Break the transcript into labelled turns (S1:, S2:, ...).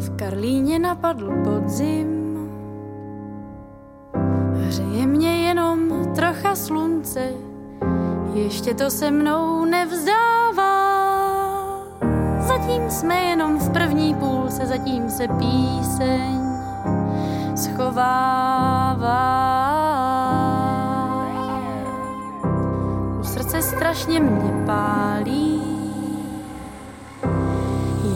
S1: V Karlíně napadl podzim, hřeje mě jenom trocha slunce, ještě to se mnou nevzdává. Zatím jsme jenom v první půlce, zatím se píseň schovává. U srdce strašně mě pálí,